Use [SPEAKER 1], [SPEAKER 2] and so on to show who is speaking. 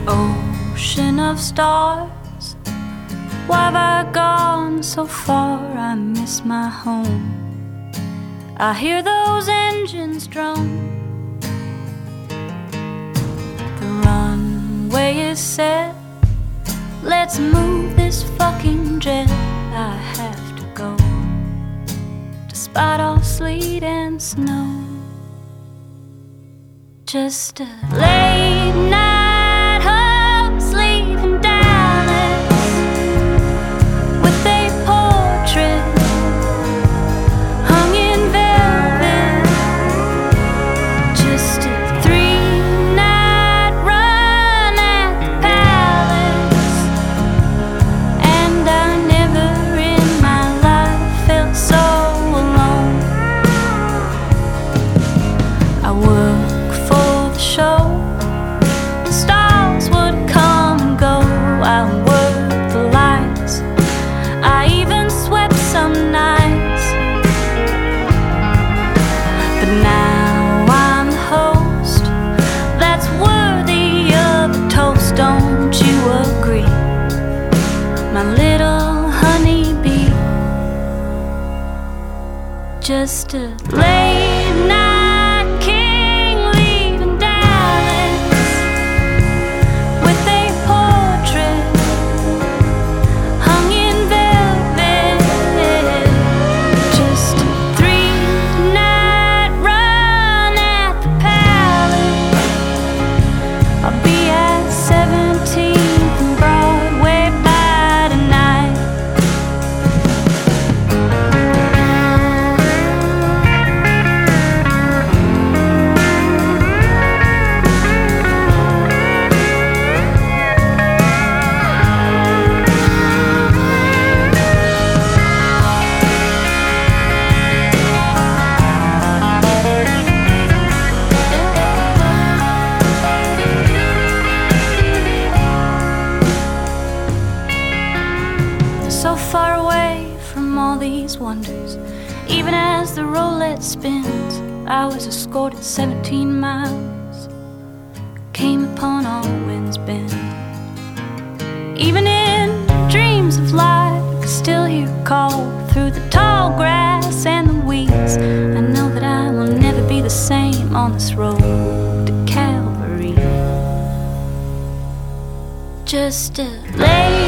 [SPEAKER 1] Ocean of stars, why have I gone so far? I miss my home. I hear those engines drone. The runway is set, let's move this fucking jet. I have to go, despite all sleet and snow. Just a late night host leaving Dallas with a portrait hung in velvet. Just a 3-night run at the palace, and I never in my life felt so alone. I work for the show, the stars would come and go. I worked the lights, I even swept some nights. But now I'm the host, that's worthy of a toast. Don't you agree, my little honeybee? Just a late night king leaving Dallas with a portrait hung in velvet. Just a 3-night run at the palace. I'll be at 17th and Broadway by tonight. So far away from all these wonders, even as the roulette spins, I was escorted 17 miles, came upon all winds bend. Even in dreams of life, I could still hear a call through the tall grass and the weeds. I know that I will never be the same on this road to Calvary. Just a late